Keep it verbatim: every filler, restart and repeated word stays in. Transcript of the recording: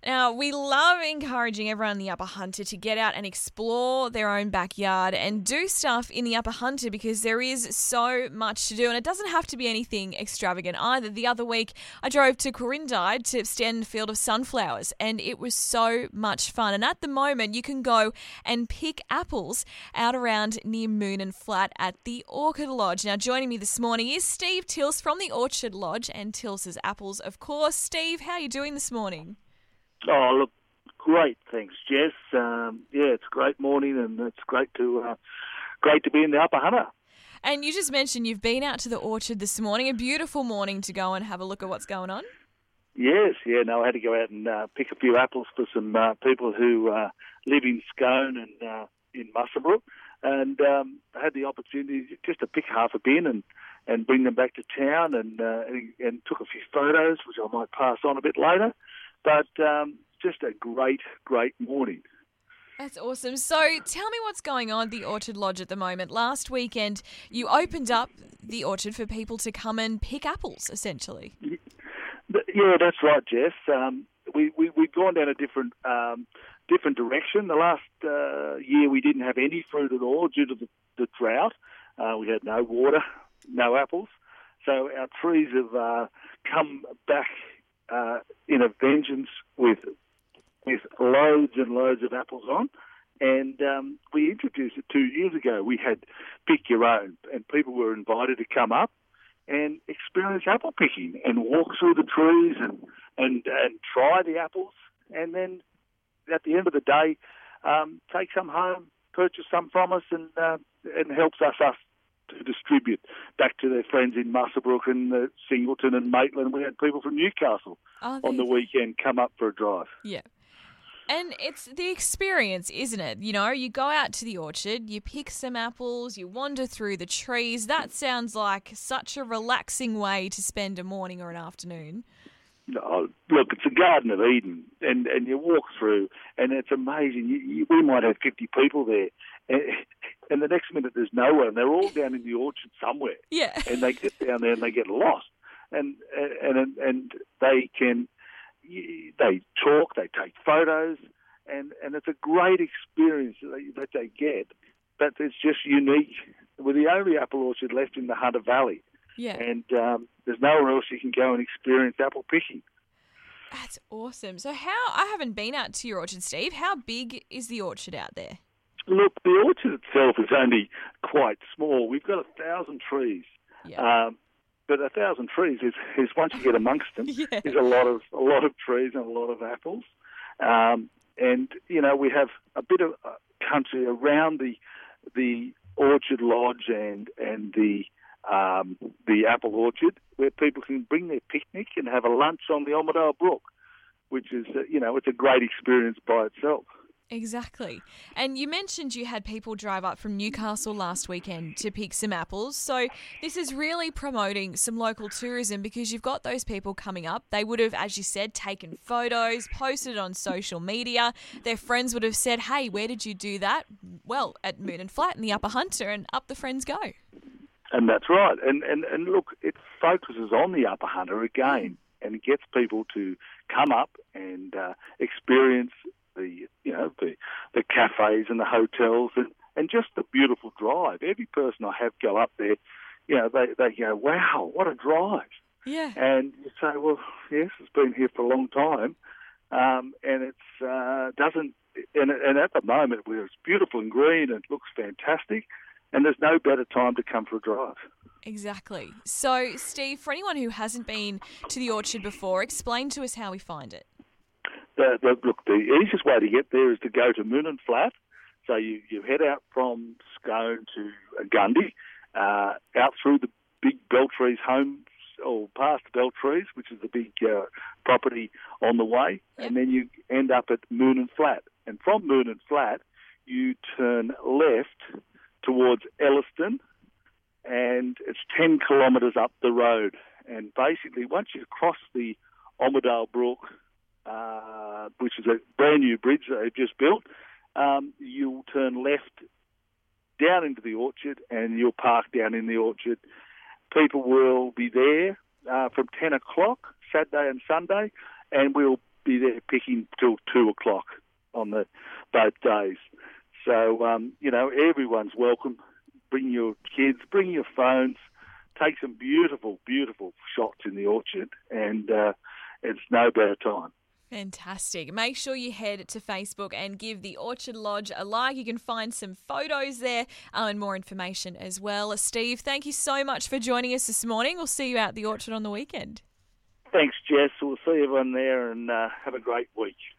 Now, we love encouraging everyone in the Upper Hunter to get out and explore their own backyard and do stuff in the Upper Hunter because there is so much to do, and it doesn't have to be anything extravagant either. The other week, I drove to Quirindi to stand in a field of sunflowers, and it was so much fun. And at the moment, you can go and pick apples out around near Moon and Flat at the Orchard Lodge. Now, joining me this morning is Steve Tilse from the Orchard Lodge and Tilse's Apples, of course. Steve, how are you doing this morning? Oh, look, great, thanks, Jess. Um, yeah, it's a great morning, and it's great to uh, great to be in the Upper Hunter. And you just mentioned you've been out to the orchard this morning. A beautiful morning to go and have a look at what's going on. Yes, yeah. No, I had to go out and uh, pick a few apples for some uh, people who uh, live in Scone and uh, in Muswellbrook, and um, I had the opportunity just to pick half a bin and, and bring them back to town, and, uh, and and took a few photos, which I might pass on a bit later. But um, just a great, great morning. That's awesome. So tell me what's going on at the Orchard Lodge at the moment. Last weekend, you opened up the orchard for people to come and pick apples, essentially. Yeah, that's right, Jess. Um, we, we, we've gone down a different um, different direction. The last uh, year we didn't have any fruit at all due to the, the drought. Uh, we had no water, no apples. So our trees have uh, come back Uh, in a vengeance with with loads and loads of apples on. And um, we introduced it two years ago. We had Pick Your Own, and people were invited to come up and experience apple picking and walk through the trees and, and, and try the apples. And then at the end of the day, um, take some home, purchase some from us, and, uh, and helps us, us to distribute back to their friends in Muswellbrook and uh, Singleton and Maitland. We had people from Newcastle oh, on the weekend come up for a drive. Yeah. And it's the experience, isn't it? You know, you go out to the orchard, you pick some apples, you wander through the trees. That sounds like such a relaxing way to spend a morning or an afternoon. Oh, look, it's a Garden of Eden, and, and you walk through, and it's amazing. You, you, we might have fifty people there, and, and the next minute there's no one. They're all down in the orchard somewhere. Yeah. And they get down there and they get lost, and and and they can they talk, they take photos, and, and it's a great experience that they get. But it's just unique. We're the only apple orchard left in the Hunter Valley. Yeah. And um, there's nowhere else you can go and experience apple picking. That's awesome. So how, I haven't been out to your orchard, Steve. How big is the orchard out there? Look, the orchard itself is only quite small. We've got a thousand trees. Yeah. Um, but a thousand trees is, is once you get amongst them, yeah. is a lot of a lot of trees and a lot of apples. Um, and you know, we have a bit of country around the the Orchard Lodge and and the Um, the apple orchard, where people can bring their picnic and have a lunch on the Armidale Brook, which is, uh, you know, it's a great experience by itself. Exactly. And you mentioned you had people drive up from Newcastle last weekend to pick some apples. So this is really promoting some local tourism because you've got those people coming up. They would have, as you said, taken photos, posted it on social media. Their friends would have said, hey, where did you do that? Well, at Moon and Flat in the Upper Hunter, and up the friends go. And that's right. And, and, and look, it focuses on the Upper Hunter again, and it gets people to come up and uh, experience the, you know, the the cafes and the hotels and, and just the beautiful drive. Every person I have go up there, you know, they, they go, wow, what a drive. Yeah. And you say, well, yes, it's been here for a long time, um, and it's uh, doesn't, and, and at the moment where it's beautiful and green and it looks fantastic, and there's no better time to come for a drive. Exactly. So, Steve, for anyone who hasn't been to the orchard before, explain to us how we find it. The, the, look, the easiest way to get there is to go to Moon and Flat. So you, you head out from Scone to Gundy, uh, out through the big Beltrees homes, or past Beltrees, which is the big uh, property on the way, yep. and then you end up at Moon and Flat. And from Moon and Flat, you turn left towards Elliston, and it's ten kilometres up the road. And basically, once you cross the Armidale Brook, uh, which is a brand new bridge that they've just built, um, you'll turn left down into the orchard, and you'll park down in the orchard. People will be there uh, from ten o'clock, Saturday and Sunday, and we'll be there picking till two o'clock on the both days. So, um, you know, everyone's welcome. Bring your kids, bring your phones, take some beautiful, beautiful shots in the orchard, and uh, it's no better time. Fantastic. Make sure you head to Facebook and give the Orchard Lodge a like. You can find some photos there uh, and more information as well. Steve, thank you so much for joining us this morning. We'll see you out at the orchard on the weekend. Thanks, Jess. We'll see everyone there, and uh, have a great week.